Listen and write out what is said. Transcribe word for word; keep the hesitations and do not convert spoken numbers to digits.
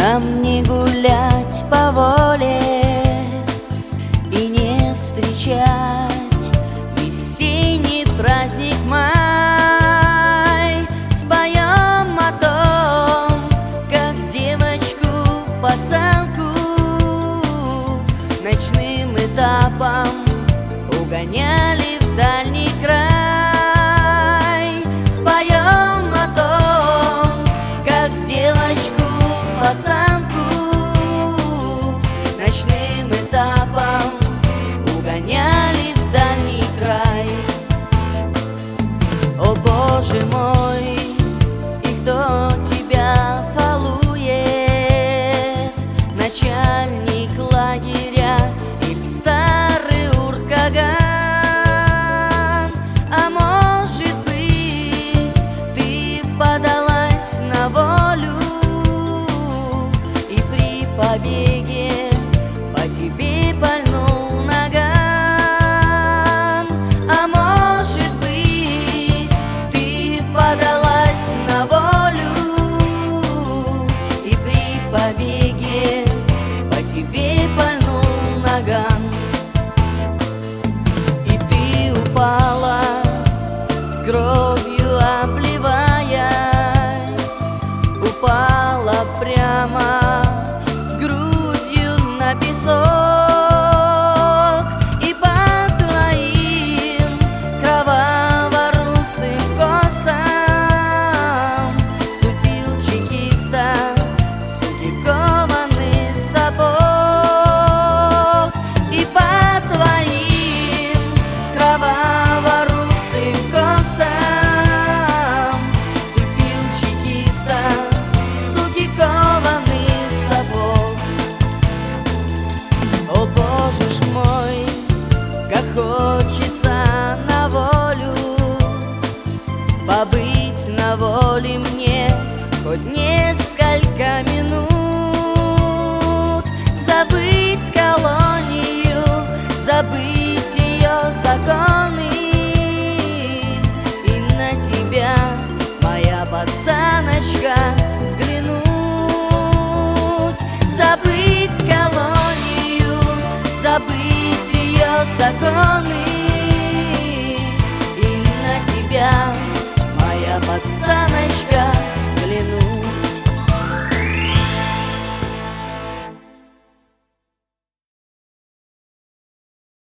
Нам не гулять по воле и не встречать весенний праздник май. Споем о том, как девочку, пацанку ночным этапом угоняли в дальний край. Споем о том, как девочку, пацанку ночным этапом угоняли в дальний край. О Боже мой, и кто тебя балует? Начальник лагеря или старый уркаган? А может быть, ты подалась на волю, побеге по тебе пальнул наган? А может быть, ты подалась на волю, и при побеге по тебе пальнул наган? И ты упала, кровью обливаясь, упала прямо на песок, и по твоим кроваво-русым косам ступил чекиста суки кованый сапог. И по твоим кроваво-русым косам ступил чекиста суки кованый сапог. О Боже ж мой, как хочется на волю, побыть на воле мне хоть несколько минут, забыть колонию, забыть ее законы, и на тебя, моя пацаночка, взглянуть. Забыть колонию, забыть ее законы,